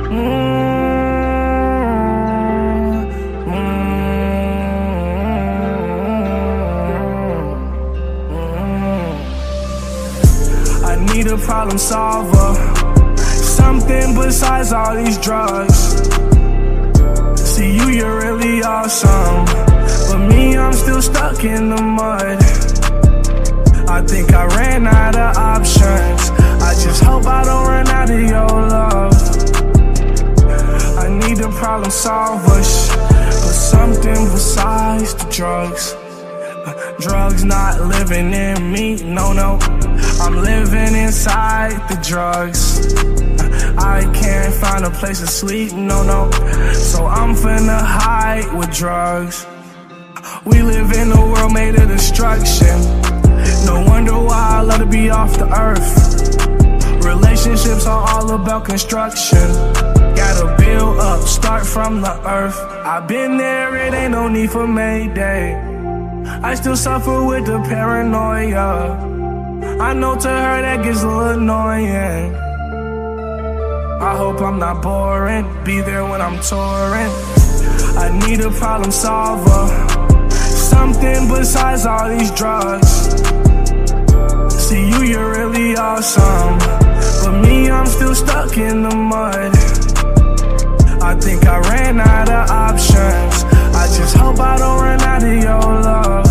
I need a problem solver, something besides all these drugs. See you, you're really awesome, but me, I'm still stuck in the mud. I think I ran out of options. I just hope I don't run out of your love. I need a problem solvers, but something besides the drugs. Drugs not living in me, no, no. I'm living inside the drugs. I can't find a place to sleep, no, no. So I'm finna hide with drugs. We live in a world made of destruction. No wonder why I love to be off the earth. Relationships are all about construction. Gotta build up, start from the earth. I've been there, it ain't no need for Mayday. I still suffer with the paranoia. I know to her that gets a little annoying. I hope I'm not boring, be there when I'm touring. I need a problem solver, something besides all these drugs. See you, you're really awesome, but me, I'm still stuck in the mud. I think I ran out of options. I just hope I don't run out of your love.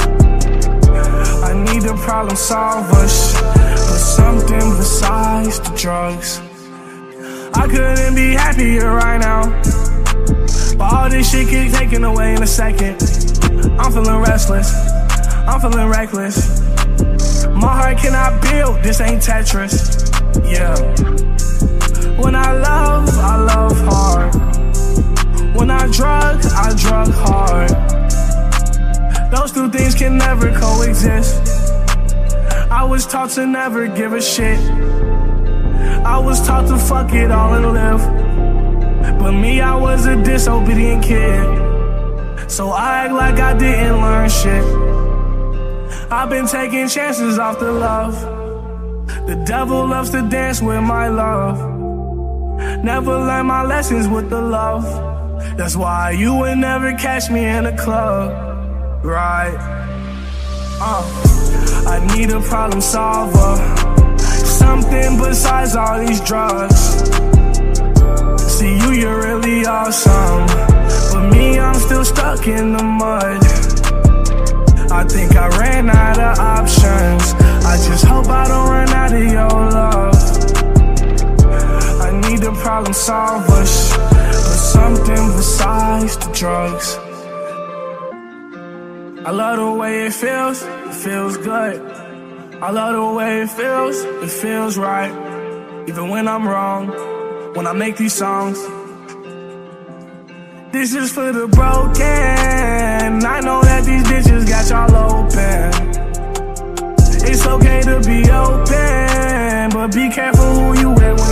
I need a problem solvers, but something besides the drugs. I couldn't be happier right now, but all this shit get taken away in a second. I'm feeling restless, I'm feeling reckless. My heart cannot build, this ain't Tetris. Yeah. When I love hard. When I drug hard. Those two things can never coexist. I was taught to never give a shit. I was taught to fuck it all and live. But me, I was a disobedient kid. So I act like I didn't learn shit. I've been taking chances off the love. The devil loves to dance with my love. Never learned my lessons with the love. That's why you would never catch me in a club. Right? I need a problem solver, something besides all these drugs. See you, you're really awesome, but me, I'm still stuck in the mud. I think I ran out of options. I just hope I don't run out of your love. I need a problem solvers, but something besides the drugs. I love the way it feels good. I love the way it feels right. Even when I'm wrong, when I make these songs. This is for the broken. I know that these bitches got y'all open. It's okay to be open, but be careful who you with when